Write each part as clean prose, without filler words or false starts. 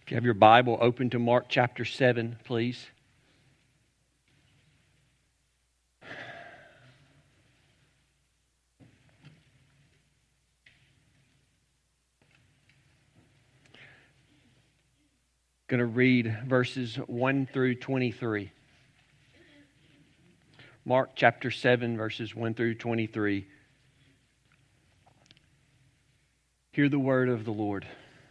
If you have your Bible, open to Mark chapter 7, please. Going to read verses 1 through 23. Mark chapter 7, verses 1 through 23. Hear the word of the Lord.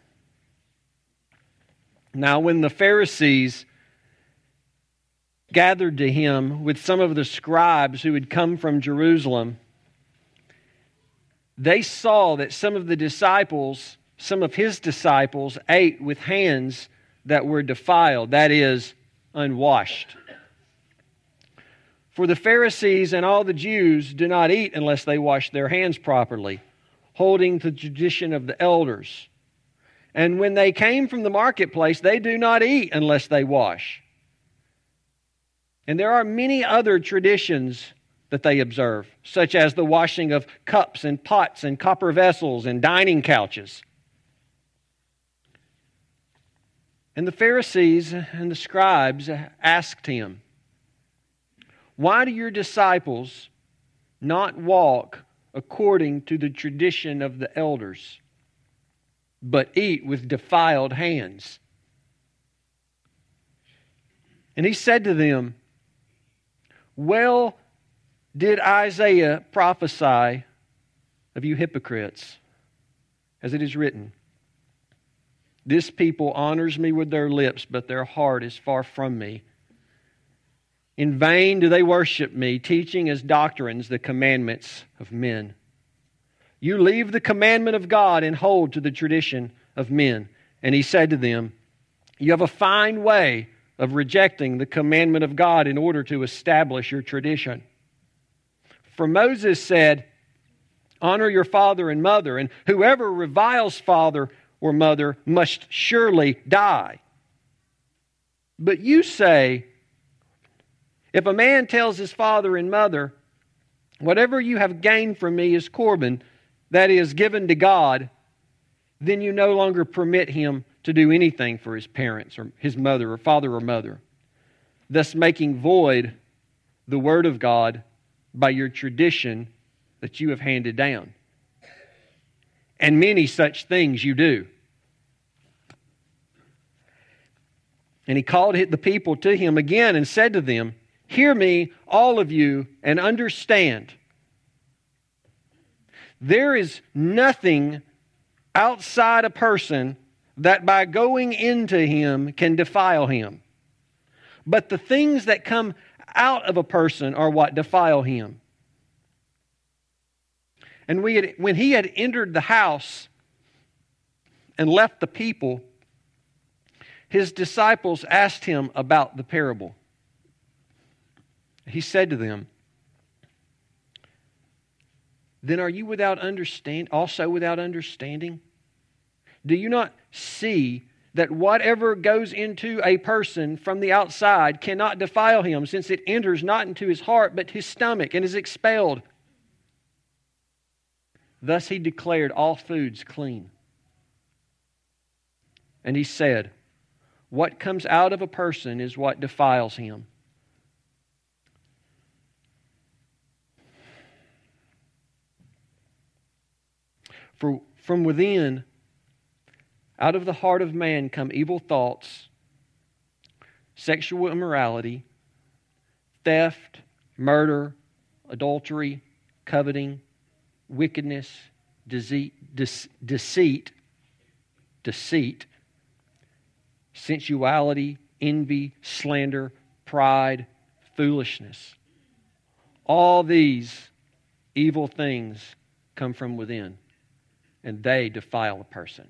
Now when the Pharisees gathered to him with some of the scribes who had come from Jerusalem, they saw that some of his disciples ate with hands that were defiled, that is, unwashed. For the Pharisees and all the Jews do not eat unless they wash their hands properly, holding to the tradition of the elders. And when they came from the marketplace, they do not eat unless they wash. And there are many other traditions that they observe, such as the washing of cups and pots and copper vessels and dining couches. And the Pharisees and the scribes asked him, "Why do your disciples not walk according to the tradition of the elders, but eat with defiled hands?" And he said to them, "Well did Isaiah prophesy of you hypocrites, as it is written, 'This people honors me with their lips, but their heart is far from me. In vain do they worship me, teaching as doctrines the commandments of men.' You leave the commandment of God and hold to the tradition of men." And he said to them, "You have a fine way of rejecting the commandment of God in order to establish your tradition. For Moses said, 'Honor your father and mother,' and whoever reviles father or mother must surely die. But you say, 'If a man tells his father and mother, whatever you have gained from me is Corban, that is, given to God,' then you no longer permit him to do anything for his parents or his mother or father or mother, thus making void the word of God by your tradition that you have handed down. And many such things you do." And he called the people to him again and said to them, "Hear me, all of you, and understand. There is nothing outside a person that by going into him can defile him. But the things that come out of a person are what defile him." And when he had entered the house and left the people, his disciples asked him about the parable. He said to them, "Then are you also without understanding? Do you not see that whatever goes into a person from the outside cannot defile him, since it enters not into his heart but his stomach and is expelled?" Thus he declared all foods clean. And he said, "What comes out of a person is what defiles him. For from within, out of the heart of man come evil thoughts, sexual immorality, theft, murder, adultery, coveting, wickedness, deceit, sensuality, envy, slander, pride, foolishness. All these evil things come from within, and they defile a person."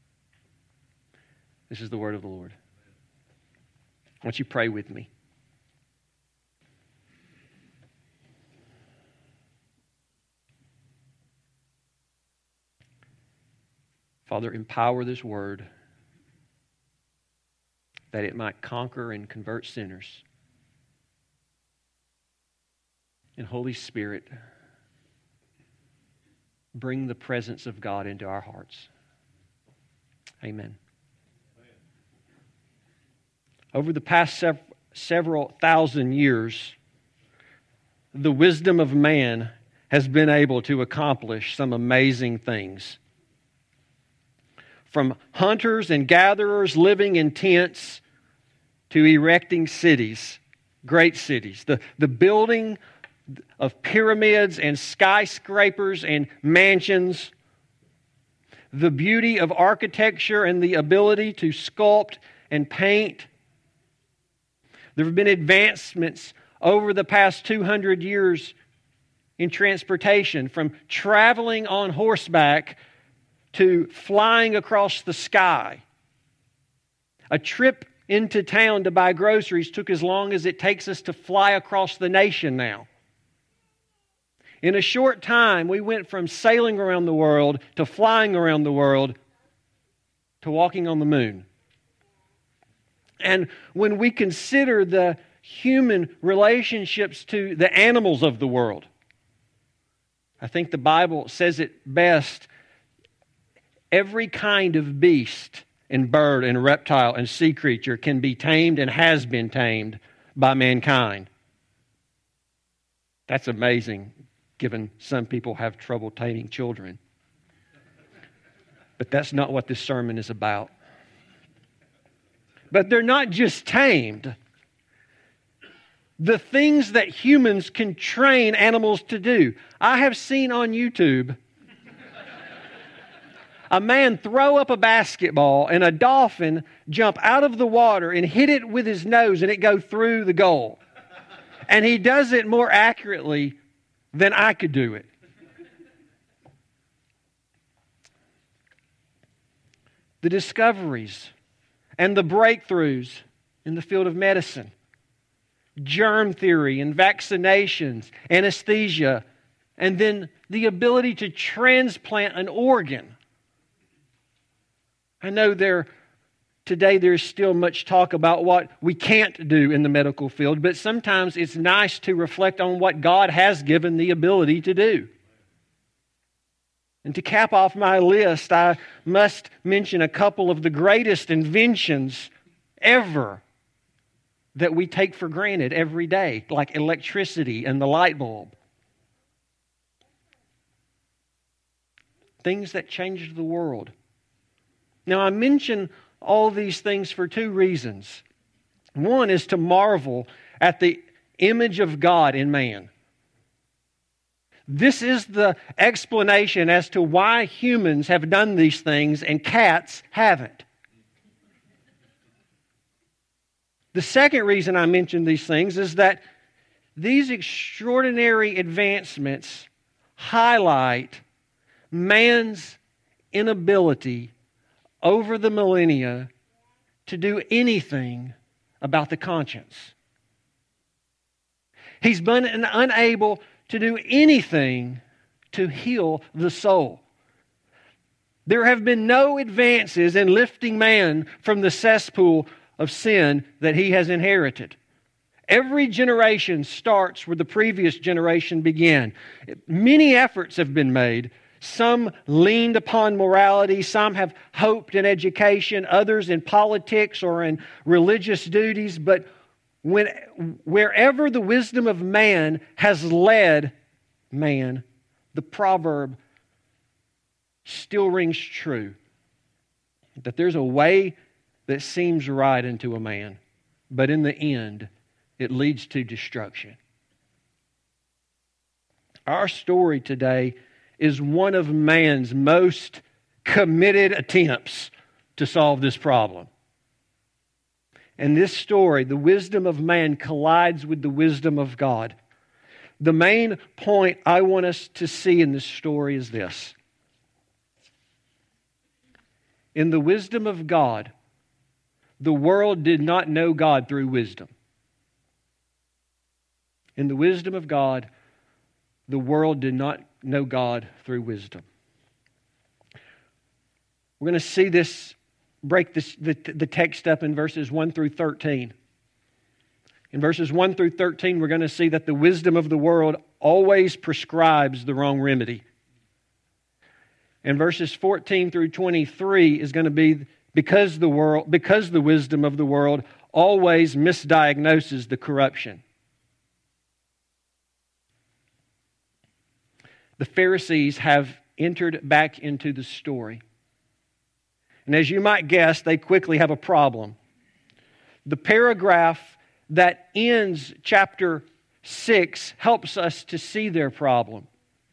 This is the word of the Lord. Won't you pray with me? Father, empower this word that it might conquer and convert sinners. And Holy Spirit, bring the presence of God into our hearts. Amen. over the past several thousand years, the wisdom of man has been able to accomplish some amazing things. From hunters and gatherers living in tents to erecting cities, great cities, the building of pyramids and skyscrapers and mansions, the beauty of architecture and the ability to sculpt and paint. There have been advancements over the past 200 years in transportation, from traveling on horseback to flying across the sky. A trip into town to buy groceries took as long as it takes us to fly across the nation now. In a short time, we went from sailing around the world to flying around the world to walking on the moon. And when we consider the human relationships to the animals of the world, I think the Bible says it best. Every kind of beast and bird and reptile and sea creature can be tamed and has been tamed by mankind. That's amazing, given some people have trouble taming children. But that's not what this sermon is about. But they're not just tamed. The things that humans can train animals to do. I have seen on YouTube a man throw up a basketball and a dolphin jump out of the water and hit it with his nose and it go through the goal. And he does it more accurately than I could do it. The discoveries and the breakthroughs in the field of medicine, germ theory and vaccinations, anesthesia, and then the ability to transplant an organ. I know today there's still much talk about what we can't do in the medical field, but sometimes it's nice to reflect on what God has given the ability to do. And to cap off my list, I must mention a couple of the greatest inventions ever that we take for granted every day, like electricity and the light bulb. Things that changed the world. Now, I mention all these things for two reasons. One is to marvel at the image of God in man. This is the explanation as to why humans have done these things and cats haven't. The second reason I mention these things is that these extraordinary advancements highlight man's inability over the millennia to do anything about the conscience. He's been unable to do anything to heal the soul. There have been no advances in lifting man from the cesspool of sin that he has inherited. Every generation starts where the previous generation began. Many efforts have been made. Some leaned upon morality, some have hoped in education, others in politics or in religious duties. But wherever the wisdom of man has led man, the proverb still rings true. That there's a way that seems right unto a man, but in the end, it leads to destruction. Our story today is one of man's most committed attempts to solve this problem. And this story, the wisdom of man collides with the wisdom of God. The main point I want us to see in this story is this. In the wisdom of God, the world did not know God through wisdom. In the wisdom of God, the world did not know God through wisdom. We're going to see this, the text up in verses 1 through 13. In verses 1 through 13, we're going to see that the wisdom of the world always prescribes the wrong remedy. And verses 14 through 23 is going to be because the wisdom of the world always misdiagnoses the corruption. The Pharisees have entered back into the story. And as you might guess, they quickly have a problem. The paragraph that ends chapter 6 helps us to see their problem.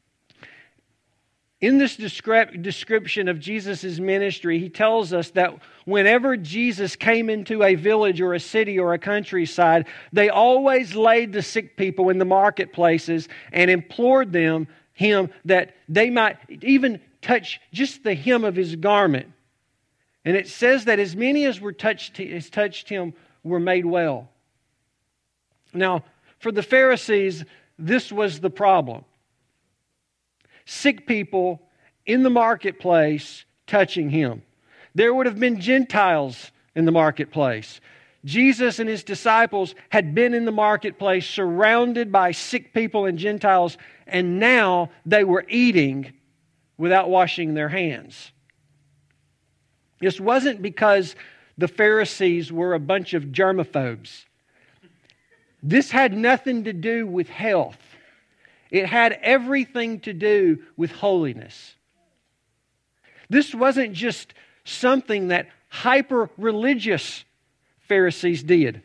In this description of Jesus' ministry, he tells us that whenever Jesus came into a village or a city or a countryside, they always laid the sick people in the marketplaces and implored him that they might even touch just the hem of his garment. And it says that as many as touched him were made well. Now, for the Pharisees, this was the problem. Sick people in the marketplace touching him. There would have been Gentiles in the marketplace. Jesus and his disciples had been in the marketplace surrounded by sick people and Gentiles, and now they were eating without washing their hands. This wasn't because the Pharisees were a bunch of germaphobes. This had nothing to do with health. It had everything to do with holiness. This wasn't just something that hyper-religious Pharisees did.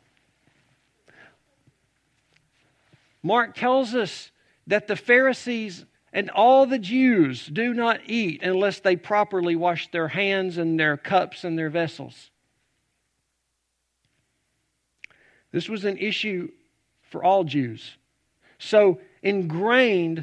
Mark tells us that the Pharisees and all the Jews do not eat unless they properly wash their hands and their cups and their vessels. This was an issue for all Jews. So ingrained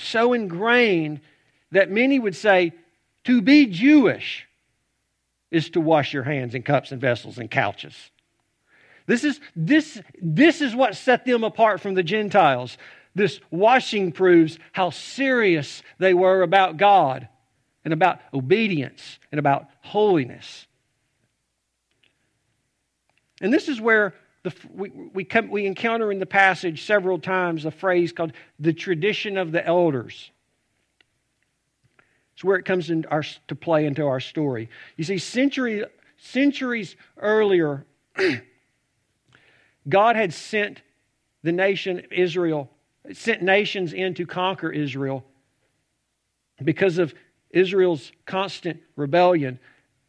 that many would say to be Jewish is to wash your hands in cups and vessels and couches. This is what set them apart from the Gentiles. This washing proves how serious they were about God and about obedience and about holiness. And this is where we encounter in the passage several times a phrase called the tradition of the elders. It's where it comes to play into our story. You see, centuries earlier, God had sent the nation Israel, sent nations in to conquer Israel because of Israel's constant rebellion.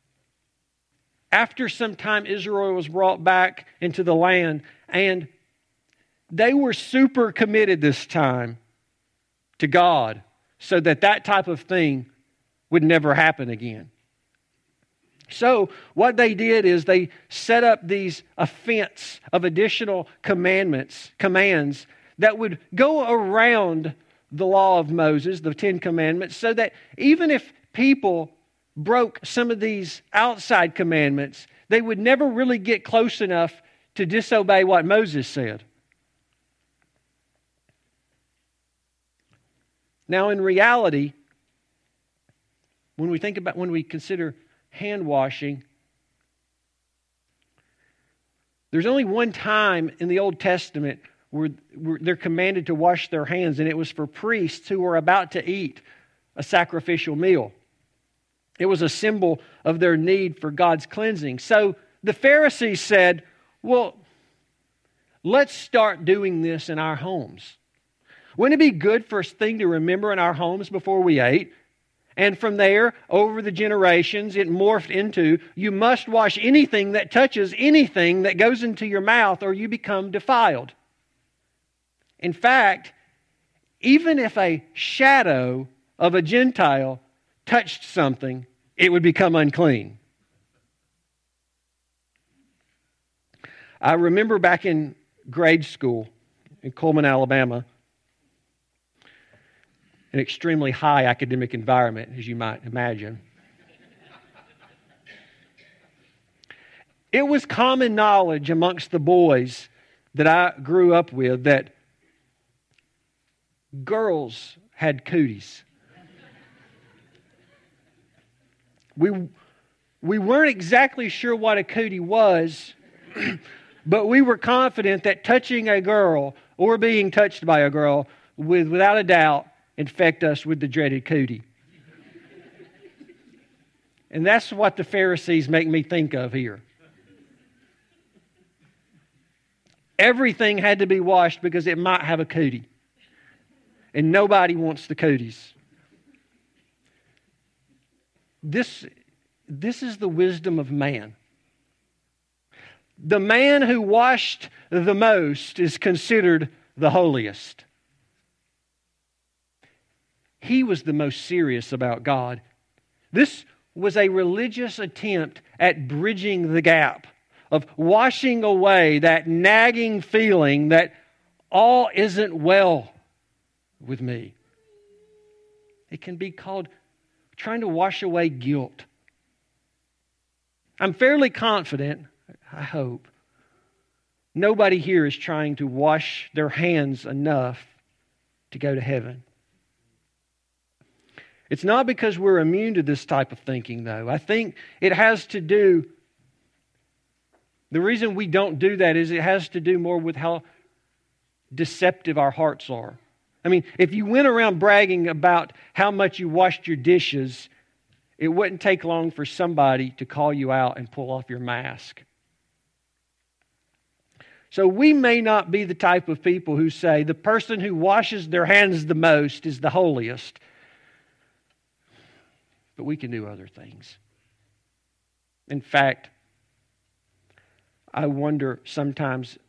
After some time, Israel was brought back into the land, and they were super committed this time to God so that type of thing would never happen again. So what they did is they set up these offense of additional commands that would go around the law of Moses, the 10 Commandments, so that even if people broke some of these outside commandments, they would never really get close enough to disobey what Moses said. Now, in reality, when we consider hand washing, there's only one time in the Old Testament where they're commanded to wash their hands, and it was for priests who were about to eat a sacrificial meal. It was a symbol of their need for God's cleansing. So the Pharisees said, well, let's start doing this in our homes. Wouldn't it be good first thing to remember in our homes before we ate? And from there, over the generations, it morphed into, you must wash anything that touches anything that goes into your mouth or you become defiled. In fact, even if a shadow of a Gentile touched something, it would become unclean. I remember back in grade school in Coleman, Alabama, an extremely high academic environment, as you might imagine. It was common knowledge amongst the boys that I grew up with that girls had cooties. We weren't exactly sure what a cootie was, but we were confident that touching a girl or being touched by a girl would, without a doubt, infect us with the dreaded cootie. And that's what the Pharisees make me think of here. everything had to be washed because it might have a cootie. And nobody wants the cooties. This is the wisdom of man. The man who washed the most is considered the holiest. He was the most serious about God. This was a religious attempt at bridging the gap, of washing away that nagging feeling that all isn't well with me. It can be called trying to wash away guilt. I'm fairly confident, I hope, nobody here is trying to wash their hands enough to go to heaven. It's not because we're immune to this type of thinking, though. I think it has to do, the reason we don't do that is it has to do more with how deceptive our hearts are. I mean, if you went around bragging about how much you washed your dishes, it wouldn't take long for somebody to call you out and pull off your mask. So we may not be the type of people who say the person who washes their hands the most is the holiest. But we can do other things. In fact, I wonder sometimes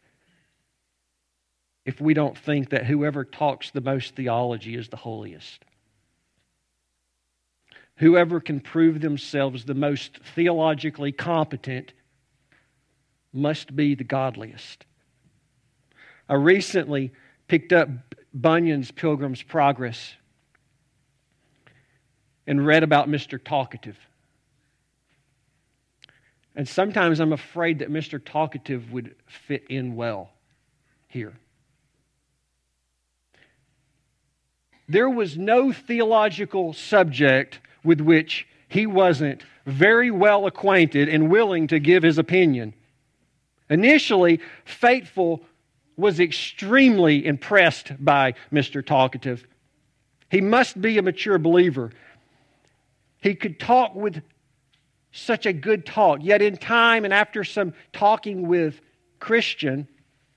if we don't think that whoever talks the most theology is the holiest. Whoever can prove themselves the most theologically competent must be the godliest. I recently picked up Bunyan's Pilgrim's Progress and read about Mr. Talkative. And sometimes I'm afraid that Mr. Talkative would fit in well here. There was no theological subject with which he wasn't very well acquainted and willing to give his opinion. Initially, Faithful was extremely impressed by Mr. Talkative. He must be a mature believer. He could talk with such a good talk, yet in time and after some talking with Christian,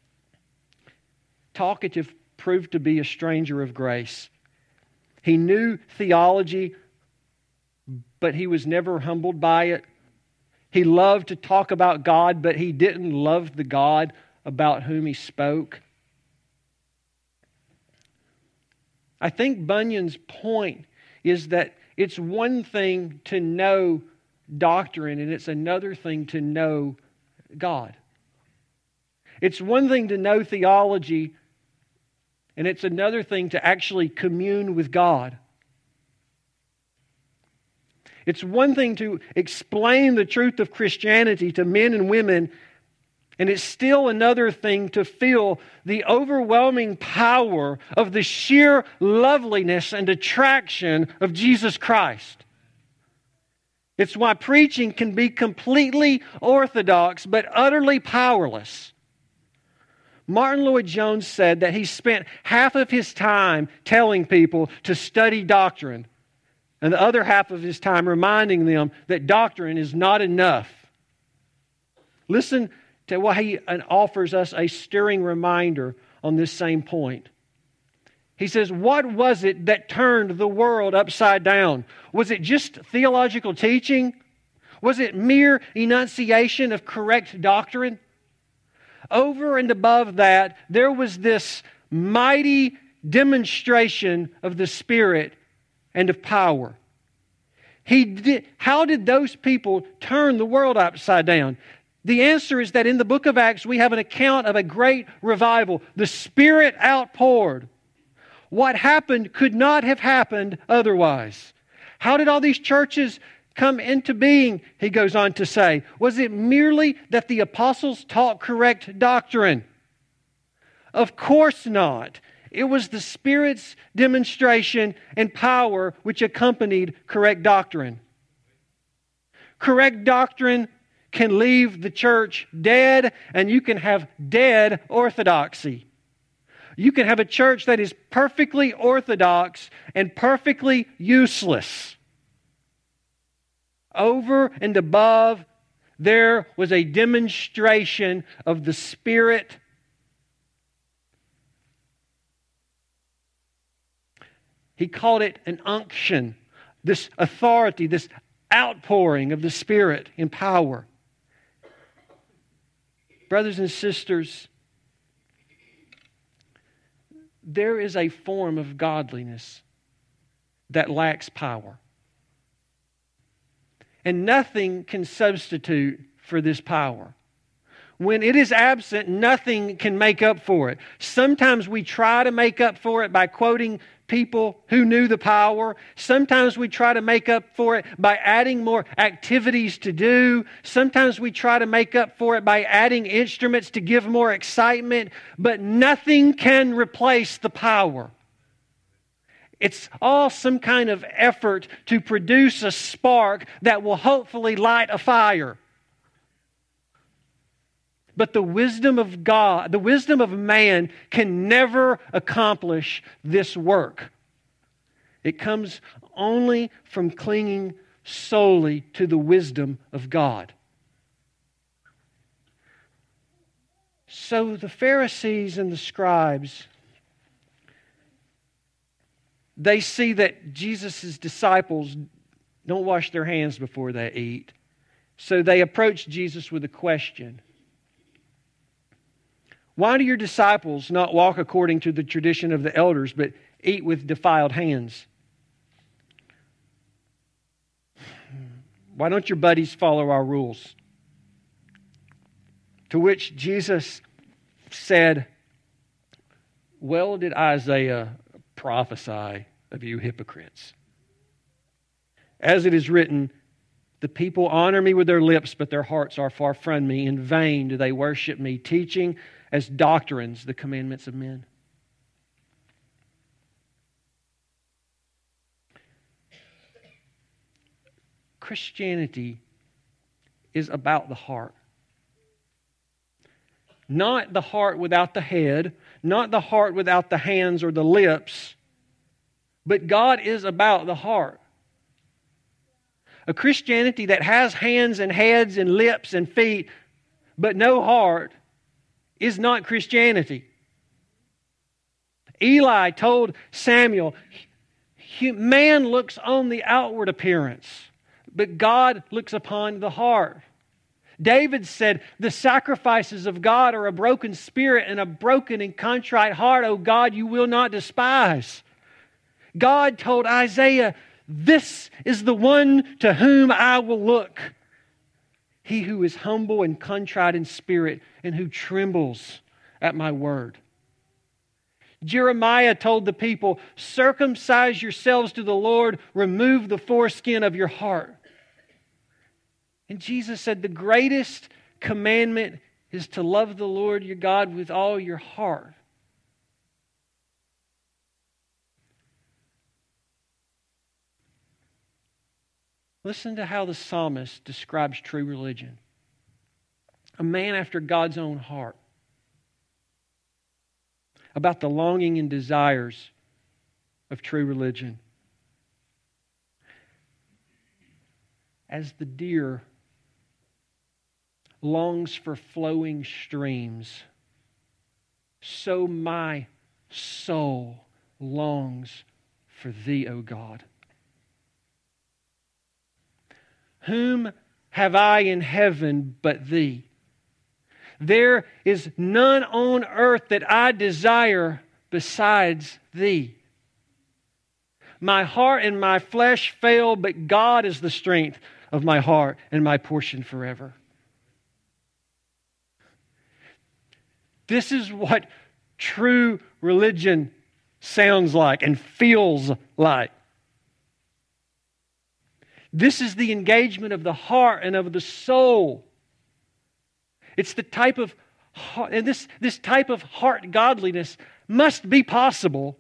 Talkative proved to be a stranger of grace. He knew theology, but he was never humbled by it. He loved to talk about God, but he didn't love the God about whom he spoke. I think Bunyan's point is that it's one thing to know doctrine and it's another thing to know God. It's one thing to know theology and it's another thing to actually commune with God. It's one thing to explain the truth of Christianity to men and women, and it's still another thing to feel the overwhelming power of the sheer loveliness and attraction of Jesus Christ. It's why preaching can be completely orthodox but utterly powerless. Martin Lloyd-Jones said that he spent half of his time telling people to study doctrine, and the other half of his time reminding them that doctrine is not enough. Listen to why he offers us a stirring reminder on this same point. He says, what was it that turned the world upside down? Was it just theological teaching? Was it mere enunciation of correct doctrine? Over and above that, there was this mighty demonstration of the Spirit and of power. How did those people turn the world upside down? The answer is that in the book of Acts, we have an account of a great revival. The Spirit outpoured. What happened could not have happened otherwise. How did all these churches come into being, he goes on to say? Was it merely that the apostles taught correct doctrine? Of course not. It was the Spirit's demonstration and power which accompanied correct doctrine. Correct doctrine can leave the church dead, and you can have dead orthodoxy. You can have a church that is perfectly orthodox and perfectly useless. Over and above, there was a demonstration of the Spirit He called it an unction, this authority, this outpouring of the Spirit in power. Brothers and sisters, there is a form of godliness that lacks power. And nothing can substitute for this power. When it is absent, nothing can make up for it. Sometimes we try to make up for it by quoting people who knew the power. Sometimes we try to make up for it by adding more activities to do. Sometimes we try to make up for it by adding instruments to give more excitement. But nothing can replace the power. It's all some kind of effort to produce a spark that will hopefully light a fire. But the wisdom of God, the wisdom of man can never accomplish this work. It comes only from clinging solely to the wisdom of God. So the Pharisees and the scribes, they see that Jesus' disciples don't wash their hands before they eat. So they approach Jesus with a question. Why do your disciples not walk according to the tradition of the elders, but eat with defiled hands? Why don't your buddies follow our rules? To which Jesus said, well did Isaiah prophesy of you hypocrites. As it is written, the people honor me with their lips, but their hearts are far from me. In vain do they worship me, teaching as doctrines the commandments of men. Christianity is about the heart. Not the heart without the head, not the heart without the hands or the lips, but God is about the heart. A Christianity that has hands and heads and lips and feet, but no heart, is not Christianity. Eli told Samuel, man looks on the outward appearance, but God looks upon the heart. David said, the sacrifices of God are a broken spirit and a broken and contrite heart, O God, you will not despise. God told Isaiah, this is the one to whom I will look. He who is humble and contrite in spirit and who trembles at my word. Jeremiah told the people, circumcise yourselves to the Lord, remove the foreskin of your heart. And Jesus said the greatest commandment is to love the Lord your God with all your heart. Listen to how the psalmist describes true religion. A man after God's own heart. About the longing and desires of true religion. As the deer longs for flowing streams, so my soul longs for Thee, O God. Whom have I in heaven but Thee? There is none on earth that I desire besides Thee. My heart and my flesh fail, but God is the strength of my heart and my portion forever. This is what true religion sounds like and feels like. This is the engagement of the heart and of the soul. It's the type of heart, and this type of heart godliness must be possible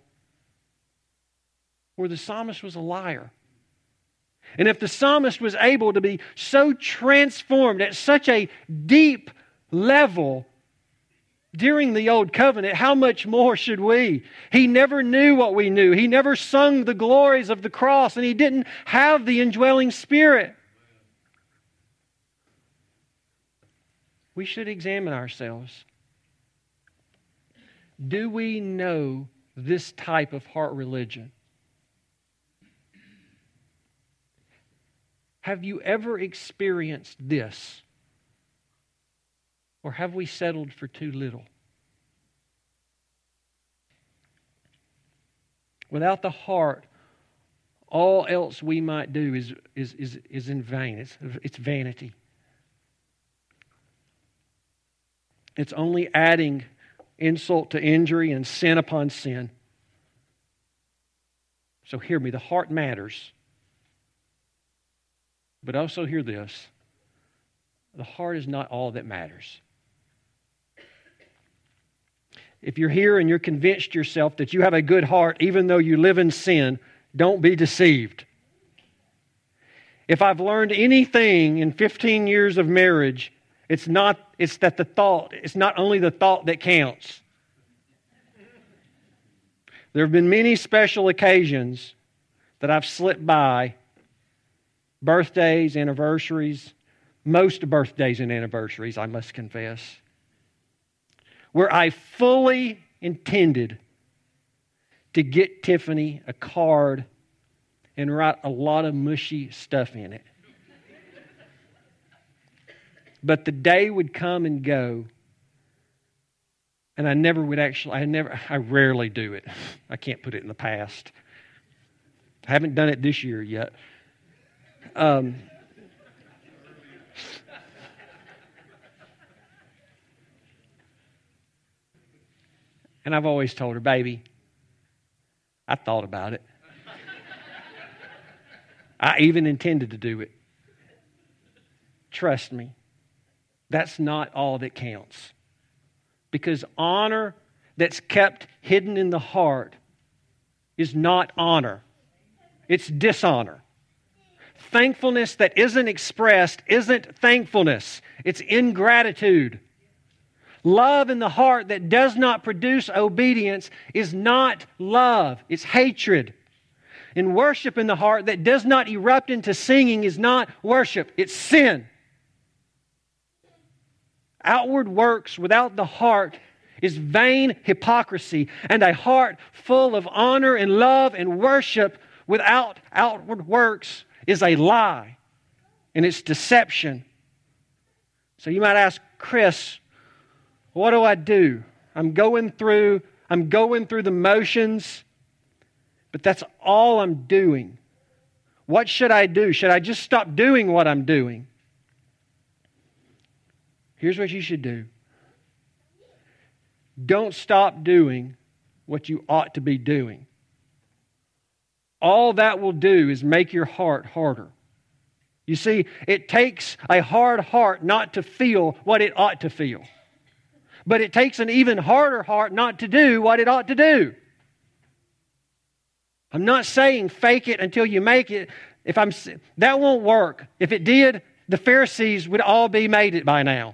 where the psalmist was a liar. And if the psalmist was able to be so transformed at such a deep level during the Old Covenant, how much more should we? He never knew what we knew. He never sung the glories of the cross, and he didn't have the indwelling Spirit. We should examine ourselves. Do we know this type of heart religion? Have you ever experienced this? Or have we settled for too little? Without the heart, all else we might do is in vain. It's vanity. It's only adding insult to injury and sin upon sin. So hear me, the heart matters. But also hear this. The heart is not all that matters. If you're here and you're convinced yourself that you have a good heart even though you live in sin, don't be deceived. If I've learned anything in 15 years of marriage, it's not only the thought that counts. There have been many special occasions that I've slipped by, birthdays, anniversaries, most birthdays and anniversaries, I must confess, where I fully intended to get Tiffany a card and write a lot of mushy stuff in it. But the day would come and go, and I rarely do it. I can't put it in the past. I haven't done it this year yet. And I've always told her, baby, I thought about it. I even intended to do it. Trust me, that's not all that counts. Because honor that's kept hidden in the heart is not honor. It's dishonor. Thankfulness that isn't expressed isn't thankfulness. It's ingratitude. Love in the heart that does not produce obedience is not love. It's hatred. And worship in the heart that does not erupt into singing is not worship. It's sin. Outward works without the heart is vain hypocrisy, and a heart full of honor and love and worship without outward works is a lie, and it's deception. So you might ask, Chris, what do I do? I'm going through the motions, but that's all I'm doing. What should I do? Should I just stop doing what I'm doing? Here's what you should do. Don't stop doing what you ought to be doing. All that will do is make your heart harder. You see, it takes a hard heart not to feel what it ought to feel. But it takes an even harder heart not to do what it ought to do. I'm not saying fake it until you make it. That won't work. If it did, the Pharisees would all be made it by now.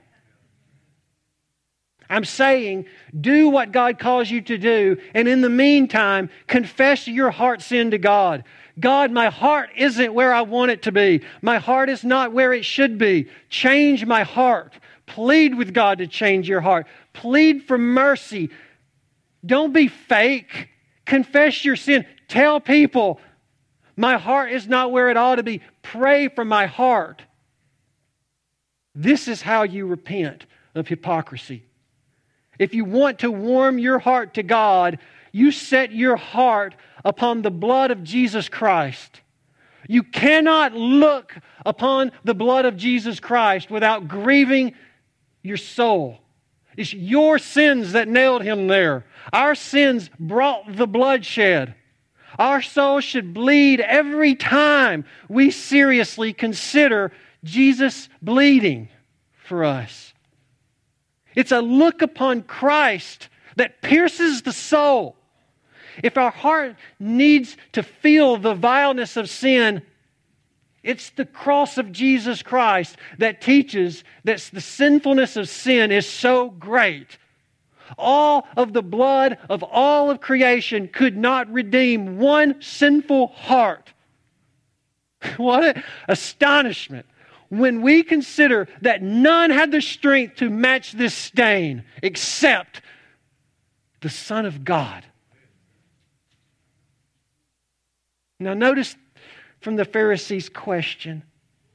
I'm saying do what God calls you to do, and in the meantime, confess your heart sin to God. God, my heart isn't where I want it to be. My heart is not where it should be. Change my heart. Plead with God to change your heart. Plead for mercy. Don't be fake. Confess your sin. Tell people, my heart is not where it ought to be. Pray for my heart. This is how you repent of hypocrisy. If you want to warm your heart to God, you set your heart upon the blood of Jesus Christ. You cannot look upon the blood of Jesus Christ without grieving your soul. It's your sins that nailed Him there. Our sins brought the bloodshed. Our soul should bleed every time we seriously consider Jesus bleeding for us. It's a look upon Christ that pierces the soul. If our heart needs to feel the vileness of sin, it's the cross of Jesus Christ that teaches that the sinfulness of sin is so great. All of the blood of all of creation could not redeem one sinful heart. What an astonishment when we consider that none had the strength to match this stain except the Son of God. Now notice from the Pharisees' question,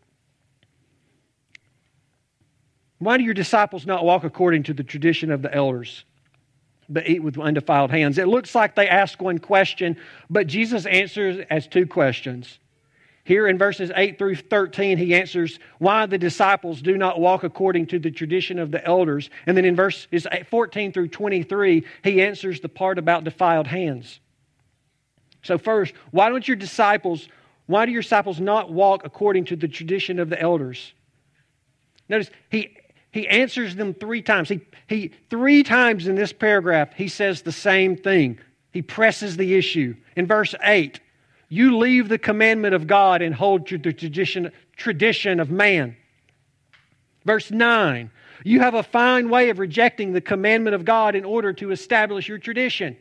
Why do your disciples not walk according to the tradition of the elders, but eat with undefiled hands? It looks like they ask one question, but Jesus answers as two questions. Here in verses 8 through 13, he answers why the disciples do not walk according to the tradition of the elders. And then in verses 14 through 23, he answers the part about defiled hands. So first, why do your disciples not walk according to the tradition of the elders? Notice, he answers them three times. He 3 times in this paragraph, he says the same thing. He presses the issue. In verse 8, you leave the commandment of God and hold to the tradition of man. Verse 9, you have a fine way of rejecting the commandment of God in order to establish your tradition.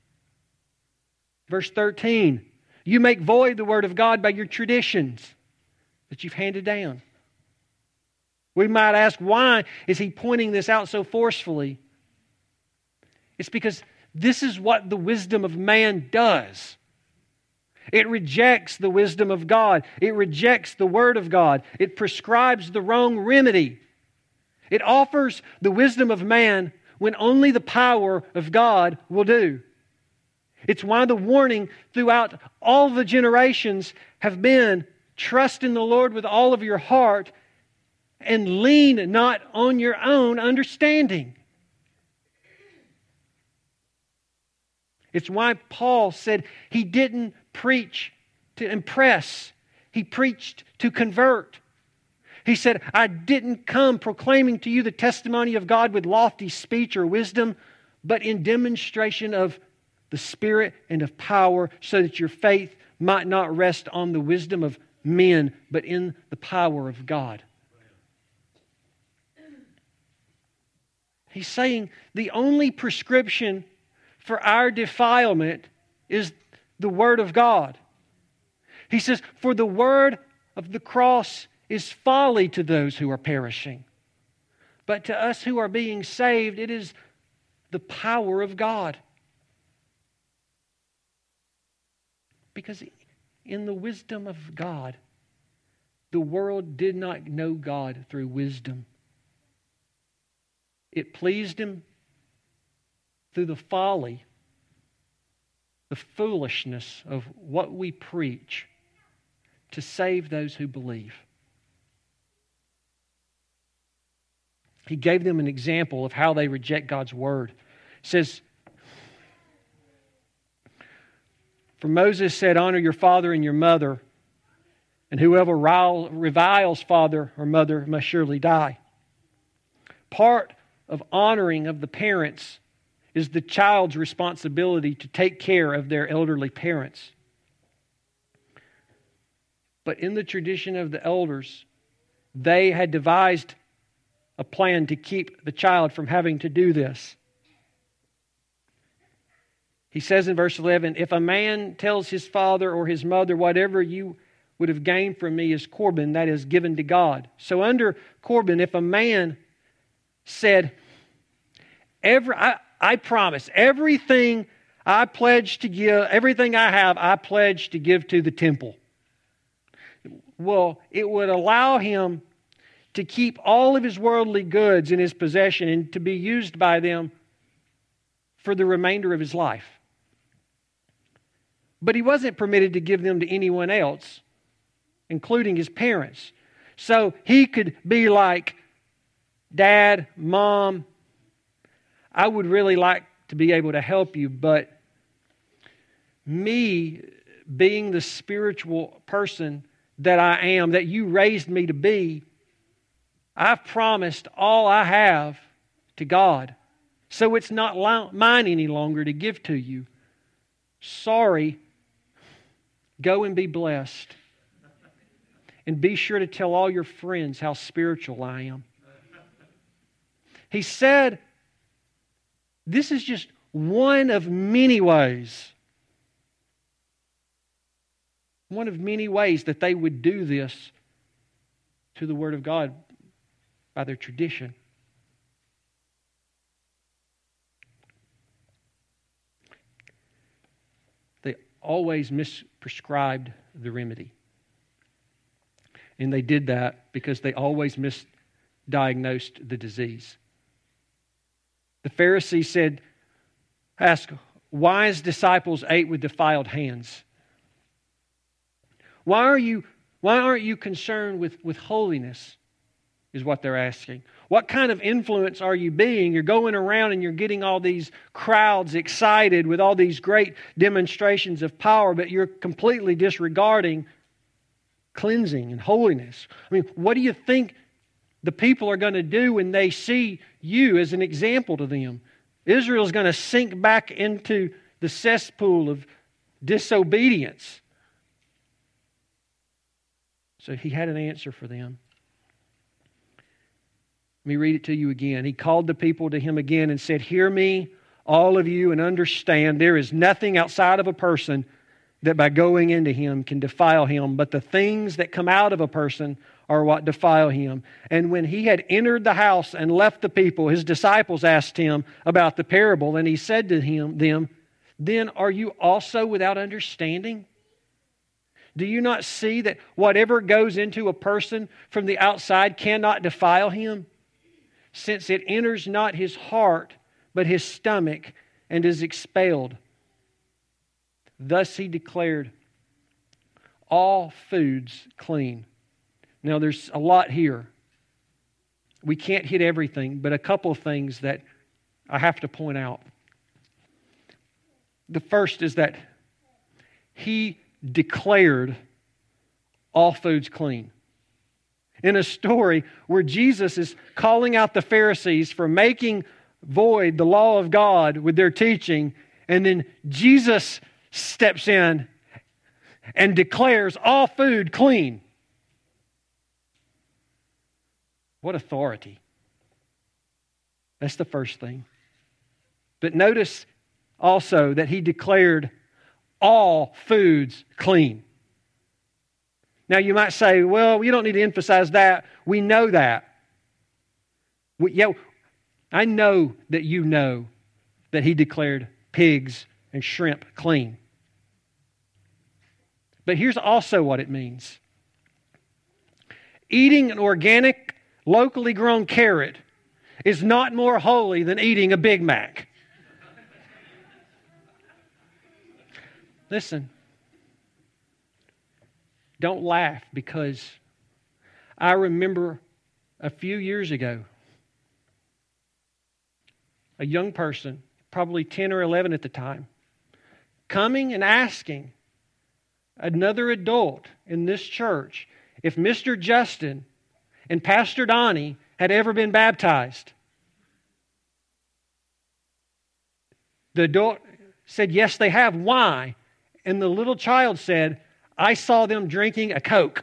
Verse 13, you make void the word of God by your traditions that you've handed down. We might ask, why is he pointing this out so forcefully? It's because this is what the wisdom of man does. It rejects the wisdom of God. It rejects the Word of God. It prescribes the wrong remedy. It offers the wisdom of man when only the power of God will do. It's why the warning throughout all the generations have been, trust in the Lord with all of your heart and lean not on your own understanding. It's why Paul said he didn't preach to impress. He preached to convert. He said, I didn't come proclaiming to you the testimony of God with lofty speech or wisdom, but in demonstration of the Spirit and of power, so that your faith might not rest on the wisdom of men, but in the power of God. He's saying the only prescription for our defilement is the Word of God. He says, for the word of the cross is folly to those who are perishing. But to us who are being saved, it is the power of God. Because in the wisdom of God, the world did not know God through wisdom. It pleased Him through the folly, the foolishness of what we preach to save those who believe. He gave them an example of how they reject God's word. It says, for Moses said, honor your father and your mother, and whoever reviles father or mother must surely die. Part of honoring of the parents is the child's responsibility to take care of their elderly parents. But in the tradition of the elders, they had devised a plan to keep the child from having to do this. He says in verse 11, if a man tells his father or his mother, whatever you would have gained from me is Corban, that is given to God. So under Corban, if a man said, I promise, everything I pledge to give, everything I have, I pledge to give to the temple. Well, it would allow him to keep all of his worldly goods in his possession and to be used by them for the remainder of his life. But he wasn't permitted to give them to anyone else, including his parents. So he could be like, Dad, Mom, I would really like to be able to help you, but me being the spiritual person that I am, that you raised me to be, I've promised all I have to God. So it's not mine any longer to give to you. Sorry. Go and be blessed. And be sure to tell all your friends how spiritual I am. He said, this is just one of many ways. One of many ways that they would do this to the Word of God by their tradition. They always misprescribed the remedy. And they did that because they always diagnosed the disease. The Pharisees asked, why his disciples ate with defiled hands? Why aren't you concerned with holiness? Is what they're asking. What kind of influence are you being? You're going around and you're getting all these crowds excited with all these great demonstrations of power, but you're completely disregarding cleansing and holiness. I mean, what do you think the people are going to do when they see you as an example to them? Israel's going to sink back into the cesspool of disobedience. So he had an answer for them. Let me read it to you again. He called the people to him again and said, hear me, all of you, and understand there is nothing outside of a person that by going into him can defile him, but the things that come out of a person are what defile him. And when he had entered the house and left the people, his disciples asked him about the parable, and he said to them, then are you also without understanding? Do you not see that whatever goes into a person from the outside cannot defile him, since it enters not his heart, but his stomach, and is expelled? Thus he declared all foods clean. Now there's a lot here. We can't hit everything, but a couple of things that I have to point out. The first is that he declared all foods clean. In a story where Jesus is calling out the Pharisees for making void the law of God with their teaching, and then Jesus steps in and declares all food clean. What authority. That's the first thing. But notice also that he declared all foods clean. Now you might say, well, you don't need to emphasize that. We know that. I know that you know that he declared pigs and shrimp clean. But here's also what it means. Eating an organic, locally grown carrot is not more holy than eating a Big Mac. Listen. Don't laugh, because I remember a few years ago, a young person, probably 10 or 11 at the time, coming and asking another adult in this church if Mr. Justin and Pastor Donnie had ever been baptized. The adult said, yes, they have. Why? And the little child said, I saw them drinking a Coke.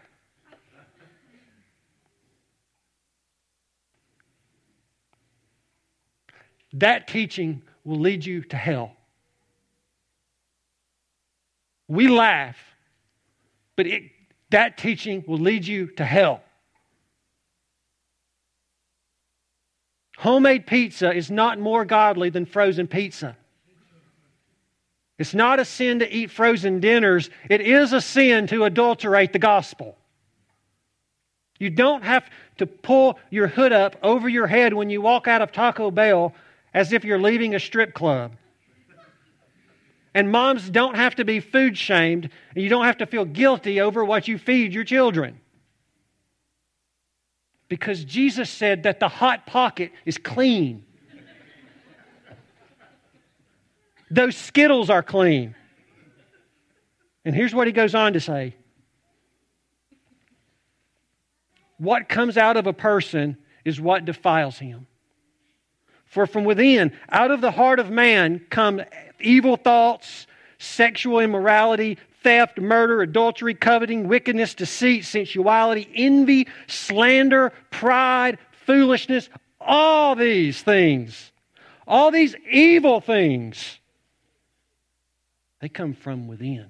That teaching will lead you to hell. We laugh, but that teaching will lead you to hell. Homemade pizza is not more godly than frozen pizza. It's not a sin to eat frozen dinners. It is a sin to adulterate the gospel. You don't have to pull your hood up over your head when you walk out of Taco Bell as if you're leaving a strip club. And moms don't have to be food shamed, and you don't have to feel guilty over what you feed your children. Because Jesus said that the Hot Pocket is clean. Those Skittles are clean. And here's what he goes on to say. What comes out of a person is what defiles him. For from within, out of the heart of man, come evil thoughts, sexual immorality, theft, murder, adultery, coveting, wickedness, deceit, sensuality, envy, slander, pride, foolishness, all these things, all these evil things, they come from within.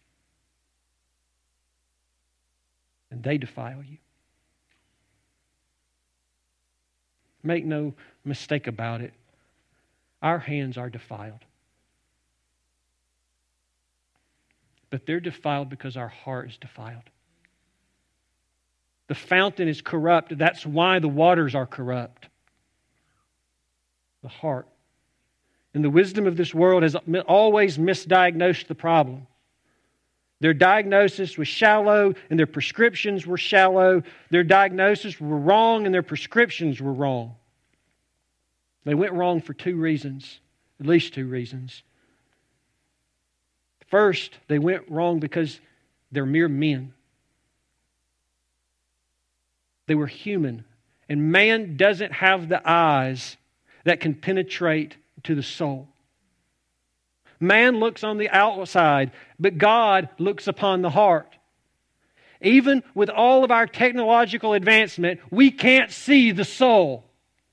And they defile you. Make no mistake about it. Our hands are defiled. But they're defiled because our heart is defiled. The fountain is corrupt. That's why the waters are corrupt. The heart. And the wisdom of this world has always misdiagnosed the problem. Their diagnosis was shallow and their prescriptions were shallow. Their diagnosis were wrong and their prescriptions were wrong. They went wrong for two reasons, at least two reasons. First, they went wrong because they're mere men. They were human. And man doesn't have the eyes that can penetrate to the soul. Man looks on the outside, but God looks upon the heart. Even with all of our technological advancement, we can't see the soul.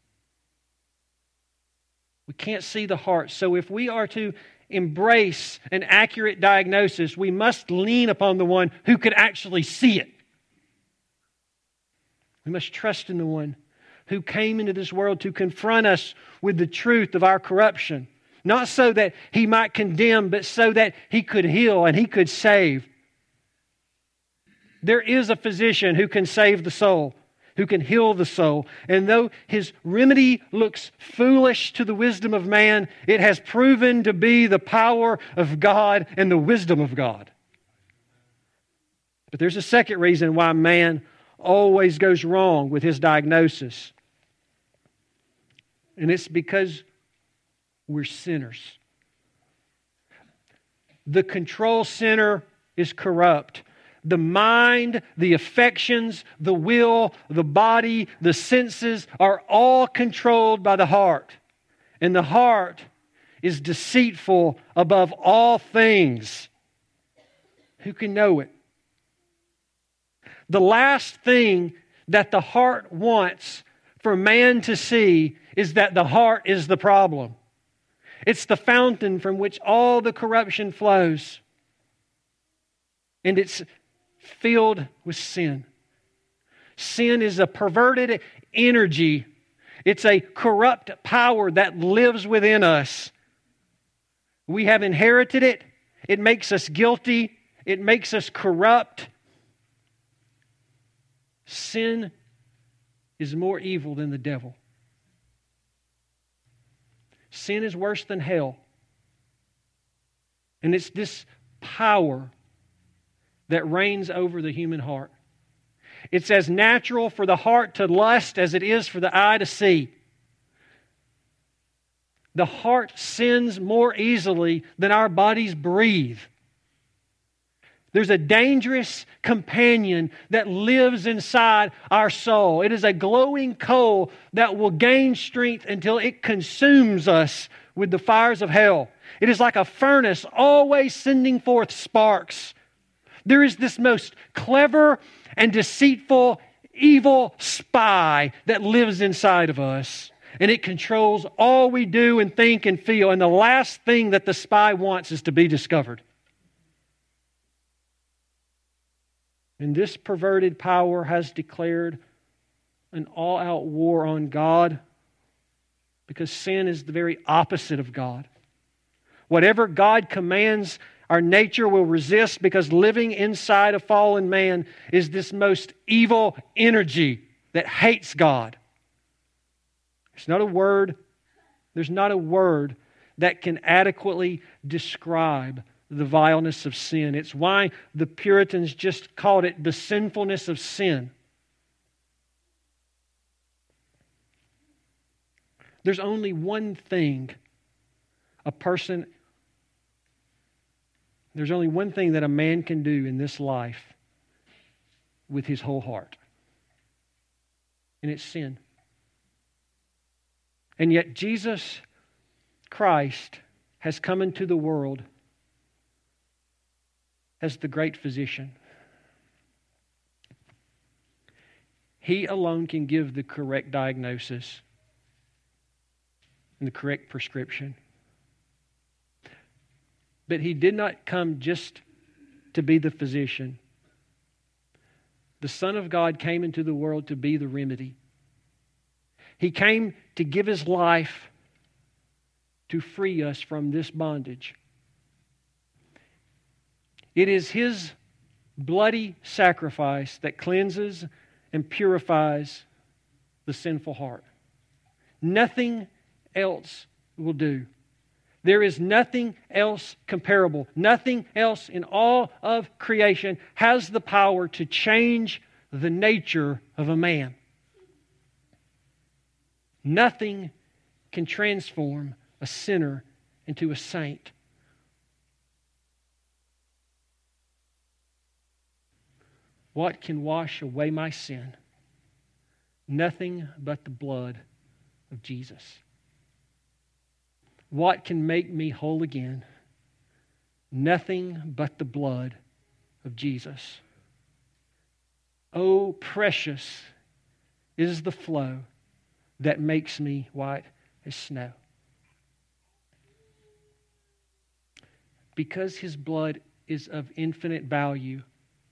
We can't see the heart. So if we are to embrace an accurate diagnosis, we must lean upon the one who could actually see it. We must trust in the one who came into this world to confront us with the truth of our corruption. Not so that He might condemn, but so that He could heal and He could save. There is a physician who can save the soul, who can heal the soul. And though His remedy looks foolish to the wisdom of man, it has proven to be the power of God and the wisdom of God. But there's a second reason why man always goes wrong with his diagnosis. And it's because we're sinners. The control center is corrupt. The mind, the affections, the will, the body, the senses are all controlled by the heart. And the heart is deceitful above all things. Who can know it? The last thing that the heart wants for man to see is that the heart is the problem. It's the fountain from which all the corruption flows. And it's filled with sin. Sin is a perverted energy. It's a corrupt power that lives within us. We have inherited it. It makes us guilty. It makes us corrupt. Sin is more evil than the devil. Sin is worse than hell. And it's this power that reigns over the human heart. It's as natural for the heart to lust as it is for the eye to see. The heart sins more easily than our bodies breathe. There's a dangerous companion that lives inside our soul. It is a glowing coal that will gain strength until it consumes us with the fires of hell. It is like a furnace always sending forth sparks. There is this most clever and deceitful, evil spy that lives inside of us. And it controls all we do and think and feel. And the last thing that the spy wants is to be discovered. And this perverted power has declared an all-out war on God because sin is the very opposite of God. Whatever God commands, our nature will resist because living inside a fallen man is this most evil energy that hates God. There's not a word that can adequately describe the vileness of sin. It's why the Puritans just called it the sinfulness of sin. There's only one thing there's only one thing that a man can do in this life with his whole heart. And it's sin. And yet Jesus Christ has come into the world as the great physician. He alone can give the correct diagnosis and the correct prescription. But He did not come just to be the physician. The Son of God came into the world to be the remedy. He came to give His life to free us from this bondage. It is His bloody sacrifice that cleanses and purifies the sinful heart. Nothing else will do. There is nothing else comparable. Nothing else in all of creation has the power to change the nature of a man. Nothing can transform a sinner into a saint. What can wash away my sin? Nothing but the blood of Jesus. What can make me whole again? Nothing but the blood of Jesus. Oh, precious is the flow that makes me white as snow. Because His blood is of infinite value,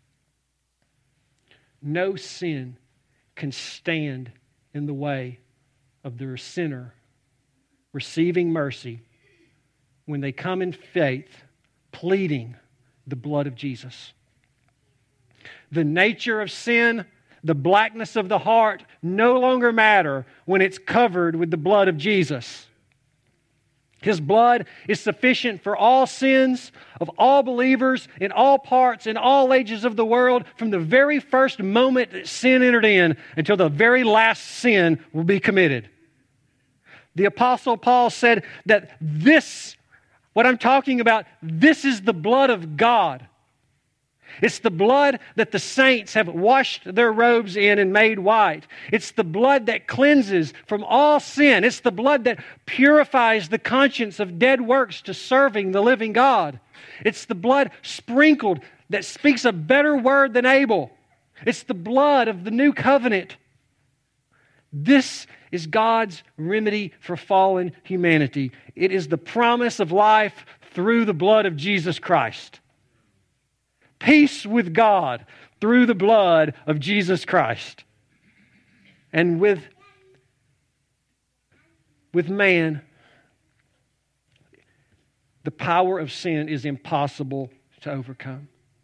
no sin can stand in the way of the sinner receiving mercy when they come in faith, pleading the blood of Jesus. The nature of sin, the blackness of the heart, no longer matter when it's covered with the blood of Jesus. His blood is sufficient for all sins of all believers in all parts, in all ages of the world, from the very first moment that sin entered in until the very last sin will be committed. The Apostle Paul said that this, what I'm talking about, this is the blood of God. It's the blood that the saints have washed their robes in and made white. It's the blood that cleanses from all sin. It's the blood that purifies the conscience of dead works to serving the living God. It's the blood sprinkled that speaks a better word than Abel. It's the blood of the new covenant. This is God's remedy for fallen humanity. It is the promise of life through the blood of Jesus Christ. Peace with God through the blood of Jesus Christ. And with man, the power of sin is impossible to overcome.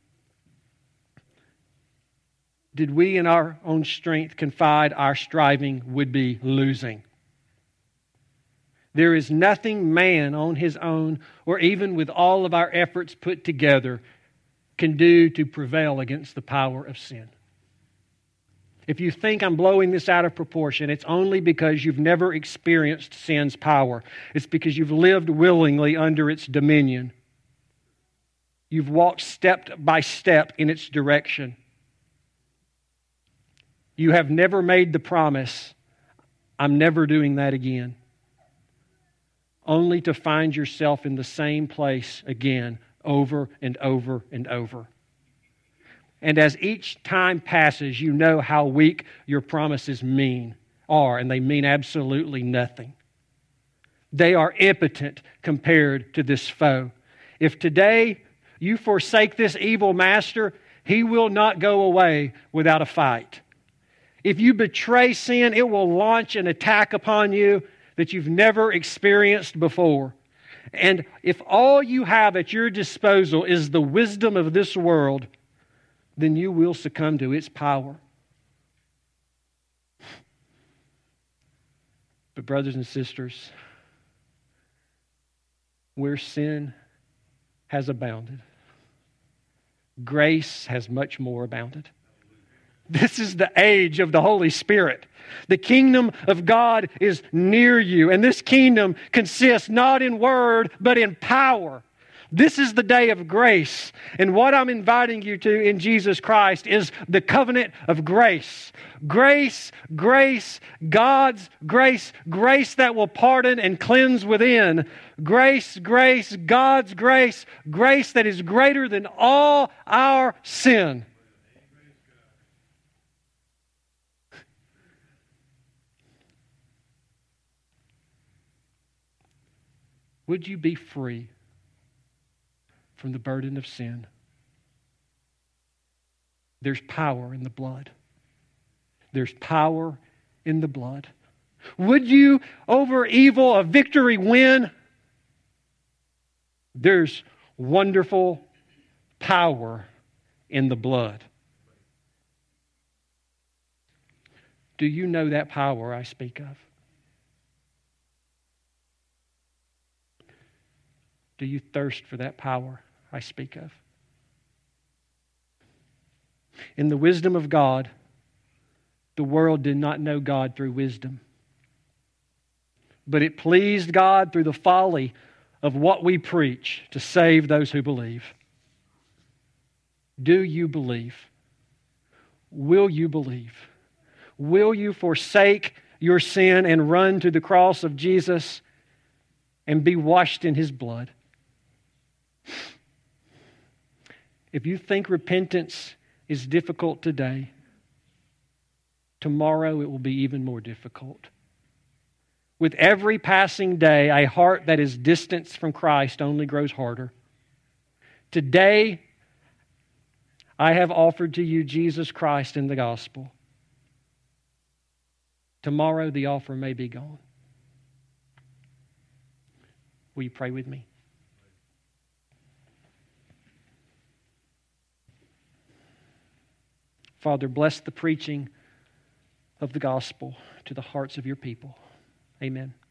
Did we in our own strength confide, our striving would be losing. There is nothing man on his own, or even with all of our efforts put together, can do to prevail against the power of sin. If you think I'm blowing this out of proportion, it's only because you've never experienced sin's power. It's because you've lived willingly under its dominion. You've walked step by step in its direction. You have never made the promise, I'm never doing that again. Only to find yourself in the same place again, over and over and over. And as each time passes, you know how weak your promises are, and they mean absolutely nothing. They are impotent compared to this foe. If today you forsake this evil master, he will not go away without a fight. If you betray sin, it will launch an attack upon you that you've never experienced before. And if all you have at your disposal is the wisdom of this world, then you will succumb to its power. But brothers and sisters, where sin has abounded, grace has much more abounded. This is the age of the Holy Spirit. The kingdom of God is near you, and this kingdom consists not in word, but in power. This is the day of grace, and what I'm inviting you to in Jesus Christ is the covenant of grace. Grace, grace, God's grace, grace that will pardon and cleanse within. Grace, grace, God's grace, grace that is greater than all our sin. Would you be free from the burden of sin? There's power in the blood. There's power in the blood. Would you over evil a victory win? There's wonderful power in the blood. Do you know that power I speak of? Do you thirst for that power I speak of? In the wisdom of God, the world did not know God through wisdom. But it pleased God through the folly of what we preach to save those who believe. Do you believe? Will you believe? Will you forsake your sin and run to the cross of Jesus and be washed in His blood? If you think repentance is difficult today, tomorrow it will be even more difficult. With every passing day, a heart that is distanced from Christ only grows harder. Today, I have offered to you Jesus Christ in the gospel. Tomorrow, the offer may be gone. Will you pray with me? Father, bless the preaching of the gospel to the hearts of your people. Amen.